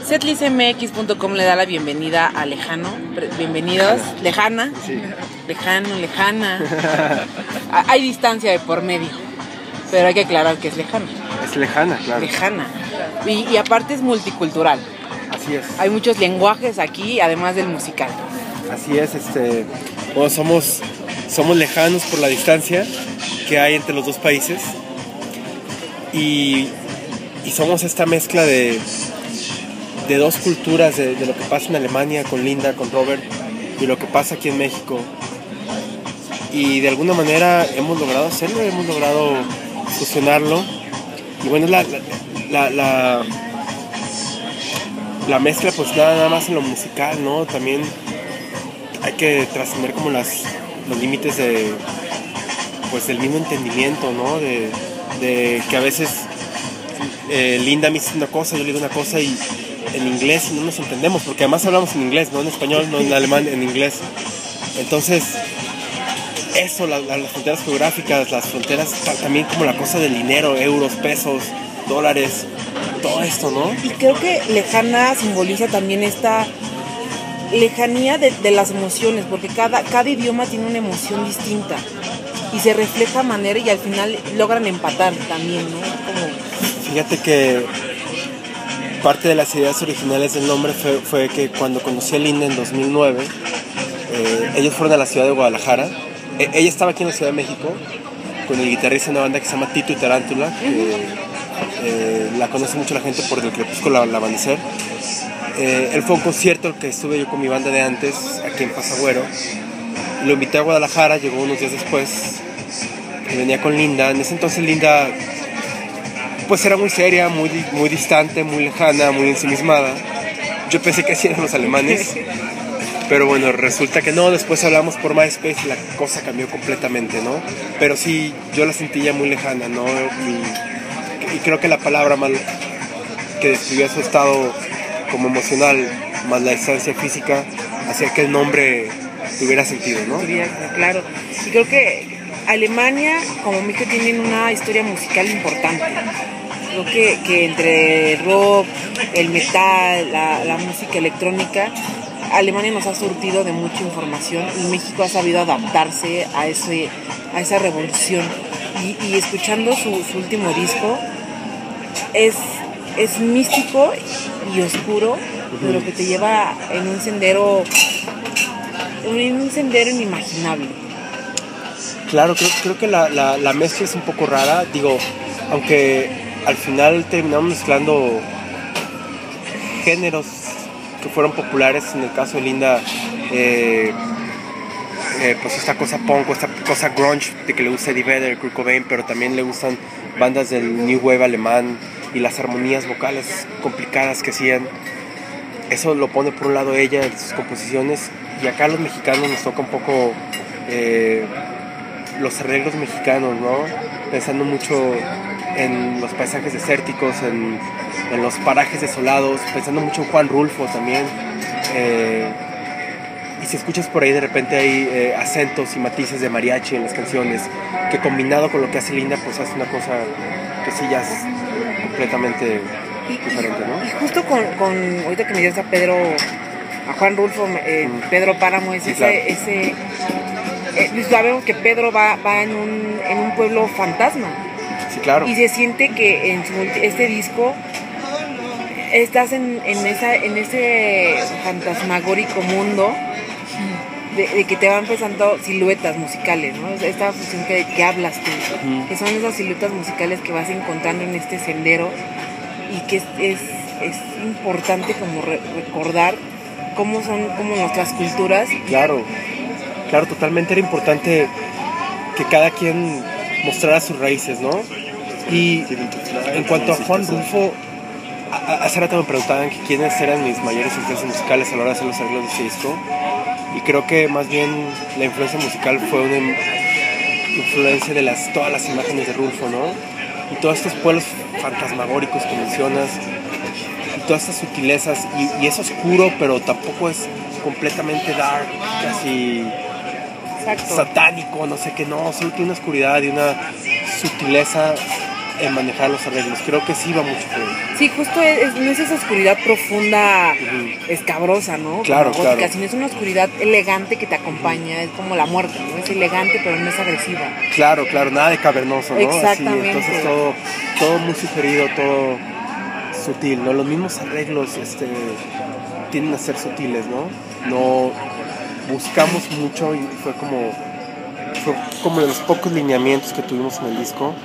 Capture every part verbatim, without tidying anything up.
setlist m x punto com le da la bienvenida a Lejano. Bienvenidos. Lejana. Sí. Lejano, lejana. Hay distancia de por medio, pero hay que aclarar que es lejano. Es lejana, claro. Lejana. Y, y aparte es multicultural. Así es. Hay muchos lenguajes aquí, además del musical. Así es, este, bueno, somos, somos lejanos por la distancia que hay entre los dos países y, y somos esta mezcla de, de dos culturas, de, de lo que pasa en Alemania con Linda, con Robert, y lo que pasa aquí en México. Y de alguna manera hemos logrado hacerlo, hemos logrado fusionarlo. Y bueno, la, la, la, la, la mezcla pues nada, nada más en lo musical, ¿no? También hay que trascender como las, los límites de, pues del mismo entendimiento, ¿no? De, de que a veces eh, Linda me dice una cosa, yo le digo una cosa y en inglés no nos entendemos, porque además hablamos en inglés, no en español, no en alemán, en inglés. Entonces, eso, la, la, las fronteras geográficas, las fronteras, también como la cosa del dinero, euros, pesos, dólares, todo esto, ¿no? Y creo que lejana simboliza también esta lejanía de, de las emociones, porque cada, cada idioma tiene una emoción distinta y se refleja a manera y al final logran empatar también, ¿no? Como... Fíjate que parte de las ideas originales del nombre fue, fue que cuando conocí a Linda en dos mil nueve, eh, ellos fueron a la ciudad de Guadalajara. Eh, ella estaba aquí en la Ciudad de México con el guitarrista de una banda que se llama Tito y Tarántula, que eh, la conoce mucho la gente por el Crepúsculo al Amanecer. Eh, él fue a un concierto que estuve yo con mi banda de antes, aquí en Pasagüero. Lo invité a Guadalajara, llegó unos días después y venía con Linda. En ese entonces Linda pues era muy seria, muy, muy distante, muy lejana, muy ensimismada. Yo pensé que así eran los alemanes, pero bueno, resulta que no. Después hablamos por MySpace y la cosa cambió completamente, ¿no? Pero sí, yo la sentí ya muy lejana, ¿no? Y, y creo que la palabra más que describía su estado como emocional, más la distancia física, hacía que el nombre tuviera sentido, ¿no? Claro. Y creo que Alemania como México tienen una historia musical importante. Creo que, que entre el rock, el metal, la, la música electrónica, Alemania nos ha surtido de mucha información y México ha sabido adaptarse a, ese, a esa revolución. Y, y escuchando su, su último disco, es, es místico y oscuro, uh-huh. Pero que te lleva en un sendero, en un sendero inimaginable. Claro, creo, creo que la, la, la mezcla es un poco rara, digo, aunque al final terminamos mezclando géneros que fueron populares. En el caso de Linda, eh, eh, pues esta cosa punk, esta cosa grunge de que le gusta Eddie Vedder, Kurt Cobain, pero también le gustan bandas del New Wave alemán y las armonías vocales complicadas que hacían. Eso lo pone por un lado ella en sus composiciones, y acá los mexicanos nos toca un poco eh, los arreglos mexicanos, ¿no? Pensando mucho en los paisajes desérticos, en, en los parajes desolados, pensando mucho en Juan Rulfo también. Eh, y si escuchas por ahí, de repente hay eh, acentos y matices de mariachi en las canciones, que combinado con lo que hace Linda, pues hace una cosa que sí ya es completamente y, diferente, ¿no? Y justo con, con ahorita que me dices a Pedro, a Juan Rulfo, eh, mm. Pedro Páramo, es sí, ese... Claro. ese eh, sabemos que Pedro va, va en, un, en un pueblo fantasma. Sí, claro. Y se siente que en su, este disco estás en, en, esa, en ese fantasmagórico mundo de, de que te van presentando siluetas musicales, ¿no? Esta fusión que, que hablas tú, uh-huh. Que son esas siluetas musicales que vas encontrando en este sendero y que es, es, es importante como re, recordar cómo son como nuestras culturas. Claro, claro, totalmente era importante que cada quien mostrara sus raíces, ¿no? Y en cuanto a Juan Rulfo, hace rato me preguntaban que quiénes eran mis mayores influencias musicales a la hora de hacer los arreglos de este disco, y creo que más bien la influencia musical fue una influencia de las, todas las imágenes de Rulfo, ¿no? Y todos estos pueblos fantasmagóricos que mencionas, y todas estas sutilezas, y, y es oscuro, pero tampoco es completamente dark, casi Exacto. satánico, no sé qué, no, solo tiene una oscuridad y una sutileza en manejar los arreglos. Creo que sí va mucho por ahí. Sí, justo es, no es esa oscuridad profunda, Uh-huh. escabrosa, ¿no? Claro, como gótica, claro. sino es una oscuridad elegante que te acompaña, es como la muerte, ¿no? Es elegante pero no es agresiva. Claro, claro, nada de cavernoso, ¿no? Exactamente. Así, entonces todo, todo muy sugerido, todo sutil, ¿no? Los mismos arreglos este, tienden a ser sutiles, ¿no? No buscamos mucho y fue como, fue como de los pocos lineamientos que tuvimos en el disco,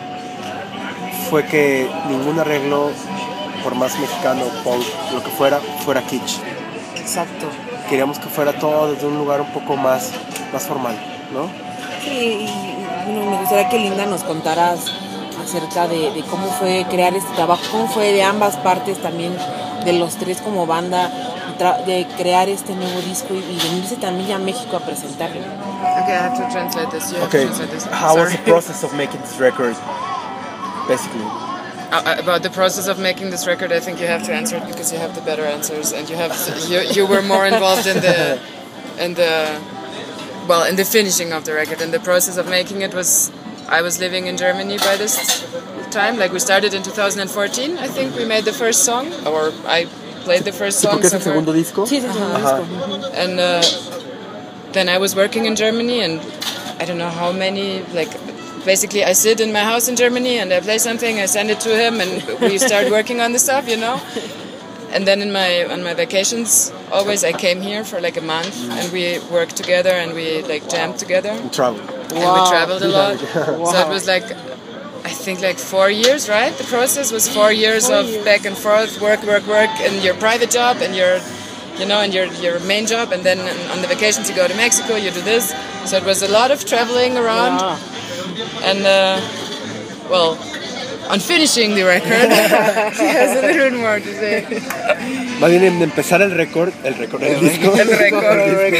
fue que ningún arreglo, por más mexicano, punk, lo que fuera, fuera kitsch. Exacto. Queríamos que fuera todo desde un lugar un poco más, más formal, ¿no? Sí, y bueno, me gustaría que Linda nos contaras acerca de, de cómo fue crear este trabajo, cómo fue de ambas partes también, de los tres como banda, de crear este nuevo disco y, y venirse también a México a presentarlo. Okay, I have to translate this. You have Okay, to translate this. how was Sorry. the process of making this record, basically? Uh, about the process of making this record, I think you have to answer it because you have the better answers, and you have you you were more involved in the in the well in the finishing of the record. And the process of making it was, I was living in Germany by this time. Like we started in two thousand fourteen, I think we made the first song, or I played the first song. ¿Porque es el somewhere. segundo disco? Sí, es el segundo Ajá. disco. And uh, then I was working in Germany, and I don't know how many, like, basically I sit in my house in Germany and I play something, I send it to him, and we start working on the stuff, you know. And then in my on my vacations, always I came here for like a month, and we worked together and we like jammed together, And travel. and Wow. we traveled a lot. Wow. So it was like, I think like four years, right? The process was four years Four of years. back and forth, work, work, work, and your private job and your, you know, and your your main job, and then on the vacations you go to Mexico, you do this. So it was a lot of traveling around, Wow. and uh, well, on finishing the record, he has a little more to say. Más bien en empezar el récord, el récord, el disco. El récord, el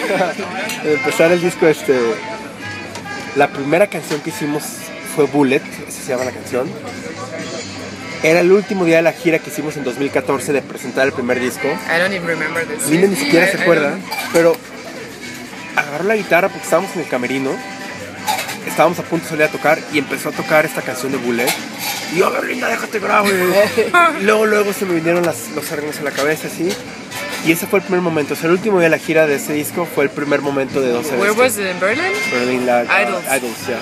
En empezar el disco, este, la primera canción que hicimos fue Bullet, así se llama la canción. Era el último día de la gira que hicimos en dos mil catorce de presentar el primer disco. I don't even remember this. Linda ni siquiera I- se I acuerda, don't- pero agarró la guitarra porque estábamos en el camerino, estábamos a punto de salir a tocar y empezó a tocar esta canción de Bullet. Y yo, a ver, Linda, déjate grave. Y luego, luego se me vinieron las, los arreglos a la cabeza, así. Y ese fue el primer momento. O sea, el último día de la gira de ese disco fue el primer momento de doce Where veces. was it, in Berlin? Berlin, la, Idols. Idols, ya.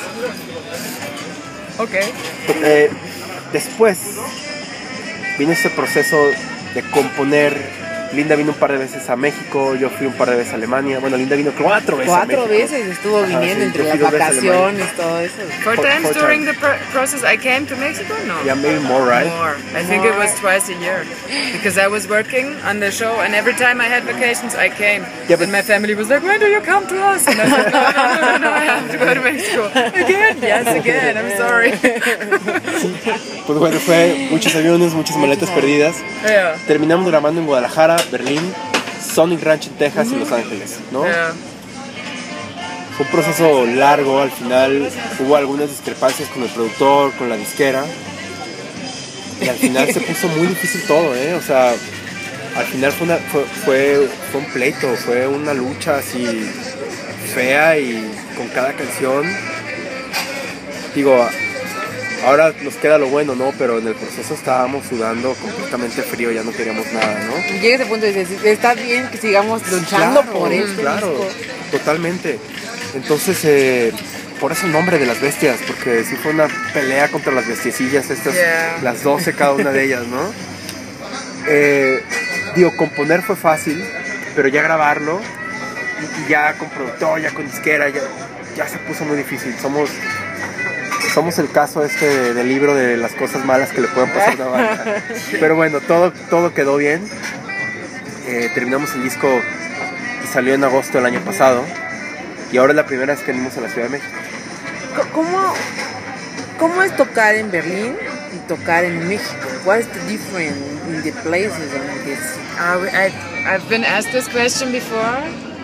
Okay. Eh, después vino este proceso de componer. Linda vino un par de veces a México, yo fui un par de veces a Alemania. Bueno, Linda vino cuatro veces a Cuatro México. veces estuvo Ajá, viniendo sí, entre yo las fui dos veces a Alemania. vacaciones, todo eso. Four Four- times four during times. the pr- process I came to Mexico? No. Yeah, maybe more, right? More. I think it was twice a year. Because I was working on the show, and every time I had vacations, I came. Yeah, but- and my family was like, when do you come to us? And I said, no, no, no, no, no, I have to go to Mexico. Again? Yes, again, I'm sorry. Pues bueno, fue muchos aviones, muchas maletas perdidas. Yeah. Terminamos grabando en Guadalajara, Berlín, Sonic Ranch en Texas y Los Ángeles, ¿no? Yeah. Fue un proceso largo, al final hubo algunas discrepancias con el productor, con la disquera. Y al final se puso muy difícil todo, ¿eh? O sea, al final fue, una, fue, fue, fue un pleito, fue una lucha así fea y con cada canción. Digo, ahora nos queda lo bueno, ¿no? Pero en el proceso estábamos sudando completamente frío, ya no queríamos nada, ¿no? Llega ese punto y dices, está bien que sigamos luchando Claro, por este claro, disco. totalmente. Entonces, eh, por eso el nombre de las bestias, porque sí fue una pelea contra las bestiecillas, estas, Yeah. las doce cada una de ellas, ¿no? Eh, digo, componer fue fácil, pero ya grabarlo, y, y ya con productor, ya con disquera, ya, ya se puso muy difícil. Somos, somos el caso este de- del libro de las cosas malas que le pueden pasar a una banda. Pero bueno, todo, todo quedó bien. Eh, terminamos el disco y salió en agosto del año pasado. Y ahora es la primera vez que venimos a la Ciudad de México. Co- ¿Cómo, ¿Cómo es tocar en Berlín y tocar en México? What is the difference in the places and this? Uh, I, I've been asked this question before.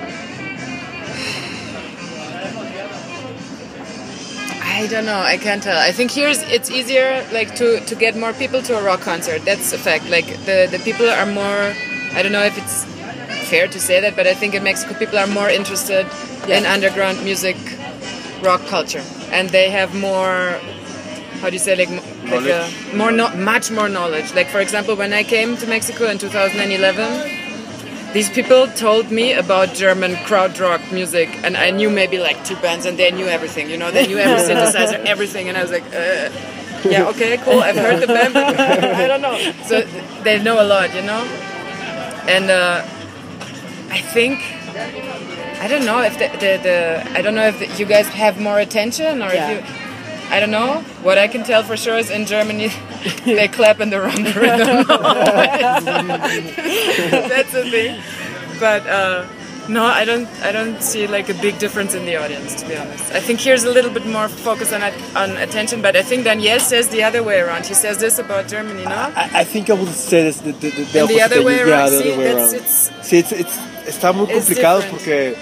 I don't know. I can't tell. I think here's it's easier, like to, to get more people to a rock concert. That's a fact. Like the, the people are more. I don't know if it's fair to say that, but I think in Mexico people are more interested in underground music, rock culture, and they have more. How how do you say, like, like uh, more, no, much more knowledge. Like, for example, when I came to Mexico in two thousand eleven, these people told me about German crowd rock music, and I knew maybe like two bands, and they knew everything, you know, they knew every synthesizer, everything, and I was like, uh, yeah, okay, cool, I've heard the band, but I don't know. So they know a lot, you know, and uh, I think, I don't know if the, the, the I don't know if the, you guys have more attention, or yeah. if you, I don't know. What I can tell for sure is in Germany, they clap in the wrong rhythm. That's the thing. But uh, no, I don't. I don't see like a big difference in the audience, to be honest. I think here's a little bit more focus on on attention. But I think Daniel says the other way around. He says this about Germany, no? I, I think I would say this, the, the, the, And the other way yeah, around. the See, other way that's around. it's. Sí, it's, it's, está muy It's complicado different. porque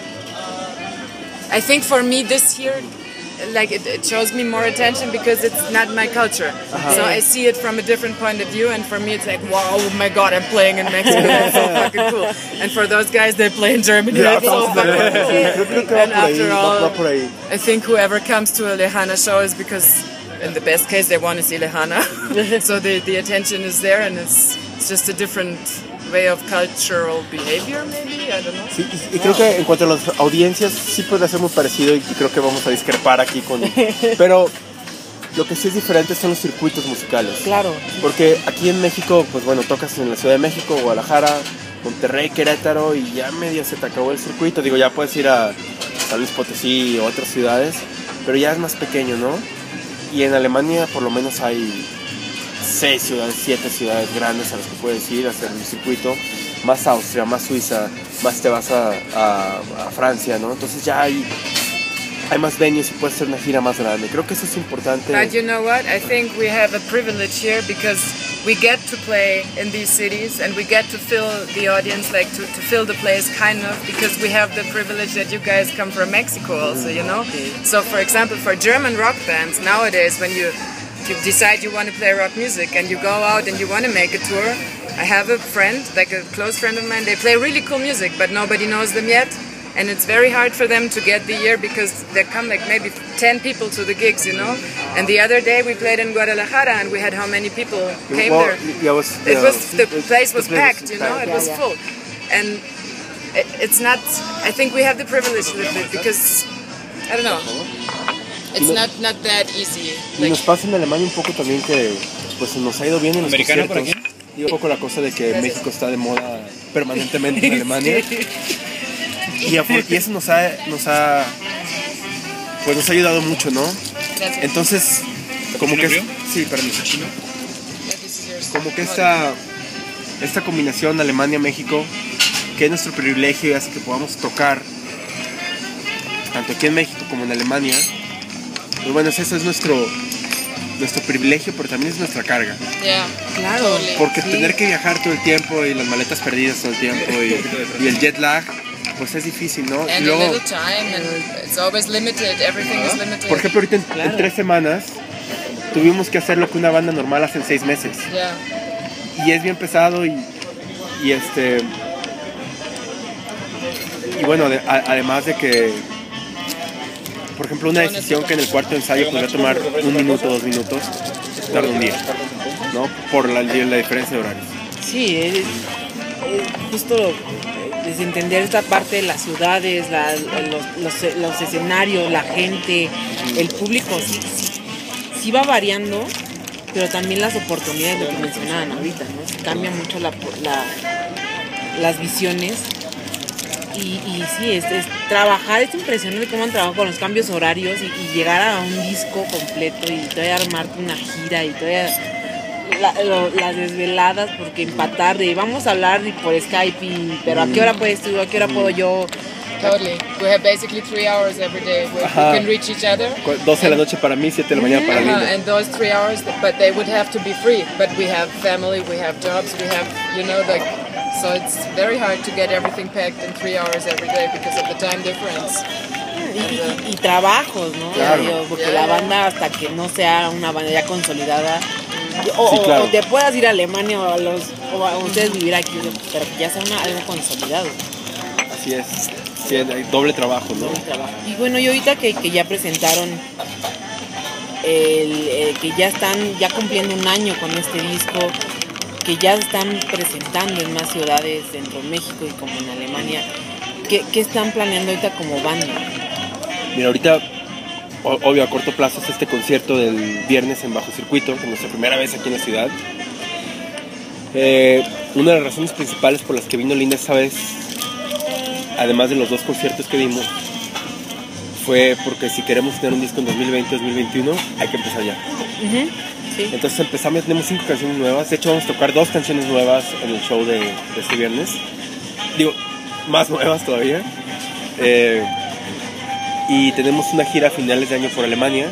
I think for me this year, like it, it shows me more attention because it's not my culture. Uh-huh. So I see it from a different point of view, and for me it's like, wow, oh my god, I'm playing in Mexico, that's so fucking cool. And for those guys, they play in Germany, Yeah, that's so fucking creo, creo que cool. va And por ahí, after va, all, va por ahí. I think whoever comes to a Lejana show is because, in the best case, they want to see Lejana. So the, the attention is there, and it's, it's just a different way of cultural behavior, maybe, I don't know. Sí, y, y creo que en cuanto a las audiencias sí puede ser muy parecido y creo que vamos a discrepar aquí con... Pero lo que sí es diferente son los circuitos musicales. Claro. Porque aquí en México, pues bueno, tocas en la Ciudad de México, Guadalajara, Monterrey, Querétaro y ya medio se te acabó el circuito. Digo, ya puedes ir a San Luis Potosí o otras ciudades, pero ya es más pequeño, ¿no? Y en Alemania por lo menos hay seis ciudades, siete ciudades grandes a las que puedes ir a hacer el circuito, más Austria, más Suiza, más te vas a, a, a Francia, ¿no? Entonces ya hay, hay más venues y puedes hacer una gira más grande. Creo que eso es importante. But you know what? I think we have a privilege here because we get to play in these cities and we get to fill the audience, like to, to fill the place kind of, because we have the privilege that you guys come from Mexico also, you know? So for example, for German rock bands nowadays, when you you decide you want to play rock music and you go out and you want to make a tour, I have a friend, like a close friend of mine, they play really cool music, but nobody knows them yet. And it's very hard for them to get the ear because there come like maybe ten people to the gigs, you know. And the other day we played in Guadalajara and we had how many people came Well, there? yeah, was, It yeah, was the it- place was the place packed, was you know. packed. It was Yeah, yeah. full, and it, it's not. I think we have the privilege a little bit because I don't know. It's not not that easy. Y Like, nos pasa en Alemania un poco también que pues nos ha ido bien en los ¿Americano por conciertos. Y un poco la cosa de que Gracias. México está de moda permanentemente en Alemania. Y, afor- y eso nos ha, nos ha pues nos ha ayudado mucho, ¿no? Gracias. Entonces, como que es, frío? sí, permiso. Chino. this is yours. Como que esta esta combinación Alemania-México, que es nuestro privilegio y hace que podamos tocar tanto aquí en México como en Alemania. Pues bueno, eso es nuestro nuestro privilegio, pero también es nuestra carga. Yeah. Claro. Totally. Porque Sí. tener que viajar todo el tiempo y las maletas perdidas todo el tiempo y, y el jet lag, pues es difícil, ¿no? Y And luego, a little time, and it's always limited. Everything is limited. por ejemplo, ahorita en, Claro. en tres semanas tuvimos que hacer lo que una banda normal hace en seis meses. Yeah. Y es bien pesado y, y este... Y bueno, de- a- además de que, por ejemplo, una decisión que en el cuarto ensayo podría tomar un minuto, dos minutos, tarda un día, ¿no? Por la, la diferencia de horarios. Sí, es, es justo lo- desentender esta parte de las ciudades, la- los, los- los escenarios, la gente, el público, sí, sí, sí va variando, pero también las oportunidades, lo que mencionaban ahorita, ¿no? Se cambia mucho la, la- las visiones. Y, y sí, es, es trabajar, es impresionante cómo han trabajado con los cambios horarios y, y llegar a un disco completo y todavía armarte una gira y todavía la- lo- las desveladas porque empatar de vamos a hablar y por Skype y, pero a qué hora puedes tú, a qué hora puedo yo. Totally. We have basically three hours every day where Ajá. we can reach each other. Cu- doce de la noche para mí, siete de la mañana para Uh-huh, Linda. and those three hours, but they would have to be free. But we have family, we have jobs, we have, you know, like, so it's very hard to get everything packed in three hours every day because of the time difference. Y, y- y trabajos, ¿no? Claro. Digo, porque Ya, la ya. banda hasta que no sea una banda ya consolidada o, Sí, o- claro. o te puedas ir a Alemania o a los o a ustedes vivir aquí, pero que ya sea una, algo consolidado. Así es. Sí, hay doble trabajo, ¿no? El trabajo. Y bueno, y ahorita que, que ya presentaron el, el que ya están ya cumpliendo un año con este disco, que ya están presentando en más ciudades dentro de México y como en Alemania. ¿Qué, qué están planeando ahorita como banda? Mira, ahorita, o- obvio, a corto plazo es este concierto del viernes en Bajo Circuito, que es nuestra primera vez aquí en la ciudad. Eh, una de las razones principales por las que vino Linda esta vez, además de los dos conciertos que dimos, fue porque si queremos tener un disco en dos mil veinte, dos mil veintiuno, hay que empezar ya. Uh-huh. Sí. Entonces empezamos, tenemos cinco canciones nuevas. De hecho, vamos a tocar dos canciones nuevas en el show de, de este viernes. Digo, más nuevas todavía. Eh, y tenemos una gira a finales de año por Alemania.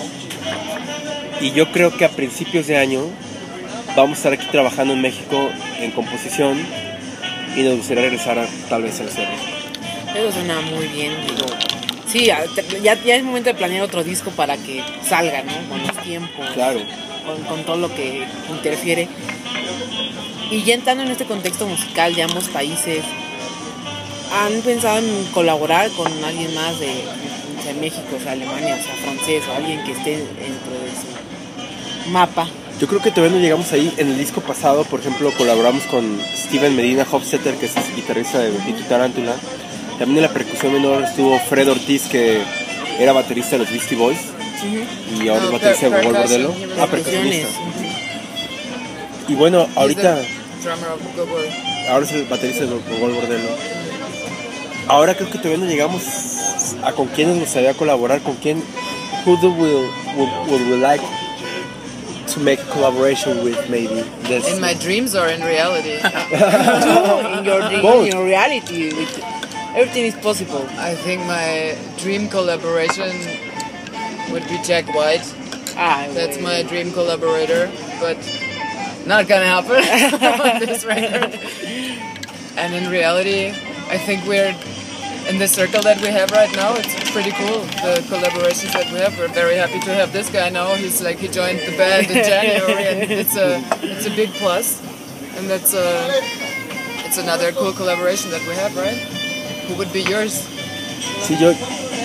Y yo creo que a principios de año vamos a estar aquí trabajando en México en composición. Y nos gustaría regresar a, tal vez a la ciudad. Eso suena muy bien, digo. Sí, ya, ya es momento de planear otro disco para que salga, ¿no? Con los tiempos, Claro. con, con todo lo que interfiere. Y ya entrando en este contexto musical de ambos países, ¿han pensado en colaborar con alguien más de, o sea, México, o sea, Alemania, o sea, francés, o alguien que esté dentro de su mapa? Yo creo que todavía no llegamos ahí. En el disco pasado, por ejemplo, colaboramos con Steven Medina Hofstetter, que es guitarrista de Tito Tarántula. También en la percusión menor estuvo Fred Ortiz, que era baterista de los Beastie Boys. Uh-huh. Y ahora No, es baterista per- de Gogol percussion, Bordello. he was Ah, Percusiones. percusionista. Y bueno, ahorita, He's the drummer of Gogol. ahora es el baterista de Gogol Bordello. Ahora creo que todavía no llegamos a con quién nos gustaría colaborar, con quién. Who do we would, would we like to make a collaboration with, maybe? This. In my dreams or in reality? No, in your dream, Both. in your reality, with, everything is possible. I think my dream collaboration would be Jack White. Ah, That's bueno. my dream collaborator, but not gonna happen on this record. And in reality, I think we're in the circle that we have right now. It's pretty cool, the collaborations that we have. We're very happy to have this guy now. He's like he joined the band in January, and it's a it's a big plus. And that's a it's another cool collaboration that we have, right? Who would be yours? Sí, yo.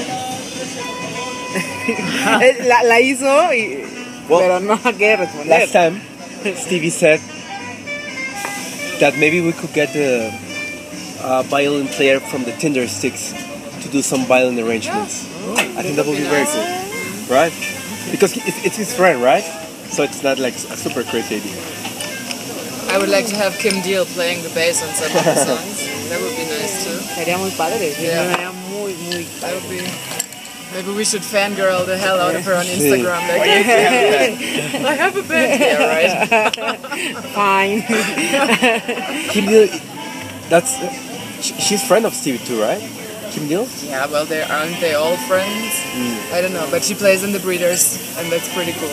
la, la hizo, y, Well, pero no quiere responder. Last time, Stevie said that maybe we could get a, a violin player from the Tinder Sticks to do some violin arrangements. I think that would be very cool, right? Because he- it's, it's his friend, right? So it's not like a super crazy idea. I would like to have Kim Deal playing the bass on some of the songs. That would be nice too. Sería muy padre, sí, Yeah. sería muy, muy That padre. would be. Maybe we should fangirl the hell out of her on Sí. Instagram. Like, Oye, sí, I have a band. Yeah, right. Fine. Kim Deal, that's sh- she's friend of Stevie too, right? Kim Deal? Yeah, well, they aren't they all friends? I don't know, but she plays in the Breeders, and that's pretty cool.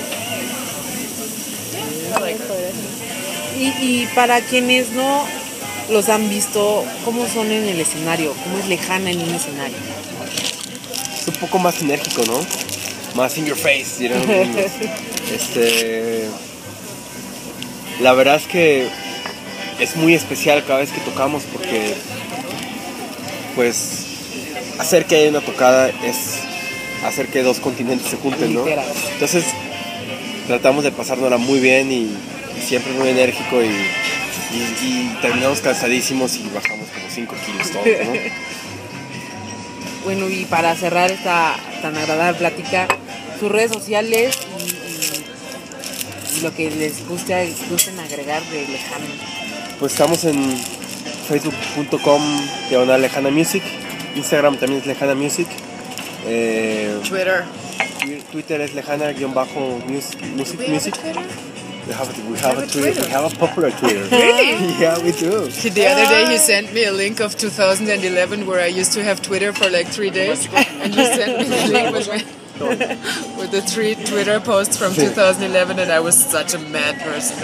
I like her. Y, y para quienes no los han visto, ¿cómo son en el escenario? ¿Cómo es Lejana en un escenario? Es un poco más enérgico, ¿no? Más in your face, you know? Este, la verdad es que es muy especial cada vez que tocamos porque, pues, hacer que haya una tocada es hacer que dos continentes se junten, ¿no? Literal. Tratamos de pasárnosla muy bien y, y siempre muy enérgico y, y, y terminamos cansadísimos y bajamos como cinco kilos todos, ¿no? Bueno, y para cerrar esta tan agradable plática, sus redes sociales y, y- y lo que les guste, gusten agregar de Lejana. Pues estamos en facebook punto com diagonal Lejana Music, Instagram también es Lejana Music, eh, Twitter. Twi- Twitter es Lejana-music music, music. We have a, we have a a Twitter. Twitter? We have a popular Twitter. Really? Yeah, we do. The other day he sent me a link of two thousand eleven where I used to have Twitter for like three days, and he sent me the link with, me, with the three Twitter posts from two thousand eleven, and I was such a mad person.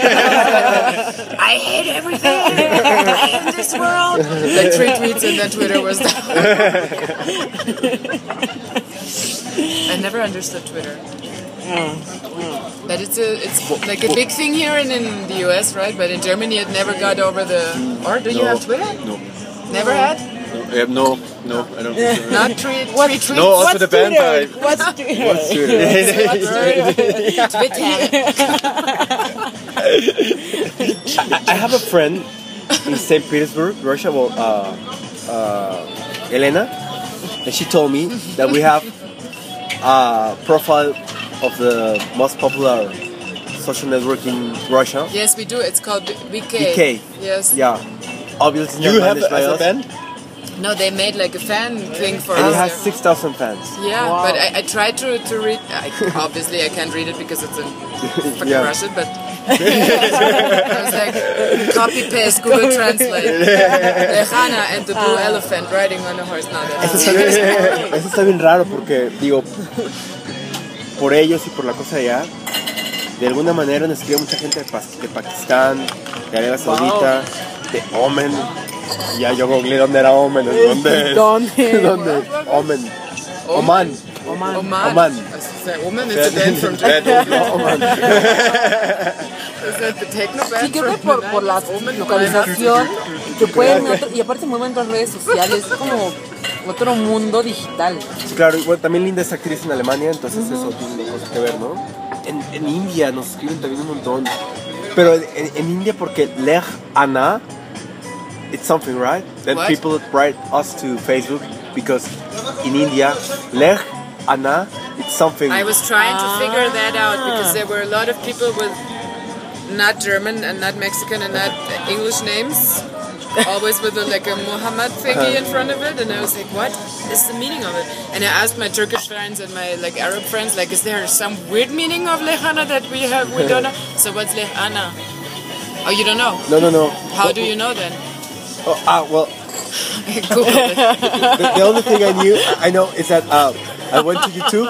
I hate everything. I hate this world. Like three tweets, and then Twitter was down. I never understood Twitter. But it's a it's like a big thing here in, in the U S, right? But in Germany it never got over the. Or do you No. have Twitter? No. Never had? Uh, no, no, I don't think so. Not three, What- three tweets. No, also the band by... What's Twitter? What's Twitter? Twitter. I, I have a friend in Saint Petersburg, Russia, well, uh, uh, Elena, and she told me that we have a profile of the most popular social network in Russia. Yes, we do. It's called V K. V K. Yes. Yeah, obviously You not have managed a, by as a us. band? No, they made like a fan thing for And us. it has there. six thousand fans. Yeah, Wow. but I, I tried to, to read. I, obviously, I can't read it because it's in fucking Yeah. Russian, but I was like, copy paste, Google Translate. Lejana and the blue elephant riding on a horse. No, Eso that's está, bien, eso está bien raro porque, digo, por ellos y por la cosa de allá, de alguna manera nos escribe mucha gente de, Pas- de Pakistán, de Arabia Saudita, de Omen. Ya yo googleé dónde era Omen, ¿dónde? ¿Dónde? ¿Dónde? Omen. Oman. Oman. Oman. Oman. I was like, Oman is the band from No, Oman. Is that the techno band Sí, creo que from por, the por la nineties? Oman, localización que pueden otro- y aparte se mueven en otras redes sociales, es como otro mundo digital. Sí, claro, y bueno, también Linda es actriz en Alemania, entonces eso tiene cosas que ver, ¿no? En, en India nos escriben también un montón. Pero en, en India porque Lej Ana, it's something, right? Then What? people write us to Facebook because in India, Lej Ana, it's something. I was trying to figure that out because there were a lot of people with not German and not Mexican and not English names, always with a, like a Muhammad thingy in front of it, and I was like, what is the meaning of it? And I asked my Turkish friends and my like Arab friends, like, is there some weird meaning of Lejana that we have we don't know? So what's Lejana? Oh, you don't know? No, no, no. How do you know then? Oh, ah, well, Google it. the, the only thing I knew, I know, is that uh, I went to YouTube,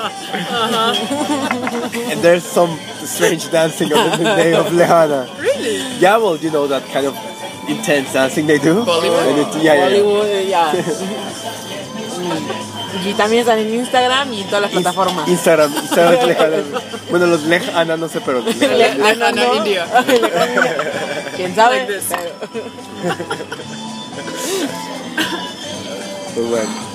and there's some strange dancing under the name of Lejana. Really? Yeah, well, you know that kind of intense dancing they do. Bollywood? And it, yeah, yeah, yeah. Hollywood, ya. Mm. Y también están en Instagram y en todas las plataformas. Instagram, Instagram es Lejana. Bueno, los Lejana no sé, pero Lejana. Lejana, ¿no? India. ¿Quién sabe? Like this. Pero- Pues bueno.